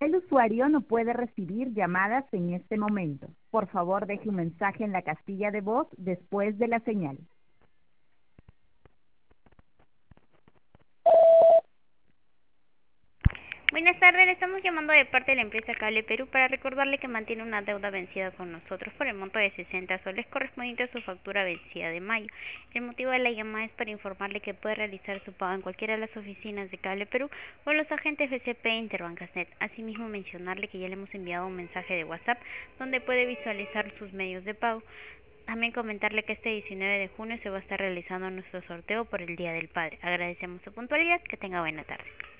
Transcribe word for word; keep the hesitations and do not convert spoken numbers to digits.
El usuario no puede recibir llamadas en este momento. Por favor, deje un mensaje en la casilla de voz después de la señal. Buenas tardes, le estamos llamando de parte de la empresa Cable Perú para recordarle que mantiene una deuda vencida con nosotros por el monto de sesenta soles correspondiente a su factura vencida de mayo. El motivo de la llamada es para informarle que puede realizar su pago en cualquiera de las oficinas de Cable Perú o en los agentes B C P e Interbancasnet. Asimismo, mencionarle que ya le hemos enviado un mensaje de WhatsApp donde puede visualizar sus medios de pago. También comentarle que este diecinueve de junio se va a estar realizando nuestro sorteo por el Día del Padre. Agradecemos su puntualidad, que tenga buena tarde.